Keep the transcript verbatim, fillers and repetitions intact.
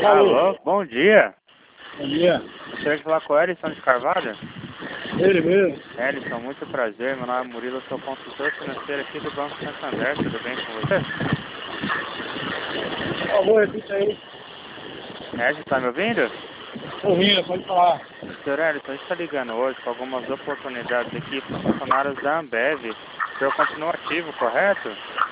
Alô, bom dia. Bom dia. Gostaria de falar com o Ellison de Carvalho? Ele mesmo. Ellison, muito prazer. Meu nome é Murilo, eu sou consultor financeiro aqui do Banco Santander. Tudo bem com você? Por favor, repita aí. Ed, tá me ouvindo? Tô ouvindo, pode falar. Senhor Ellison, a gente está ligando hoje com algumas oportunidades aqui para funcionários da Ambev. O senhor continua ativo, correto?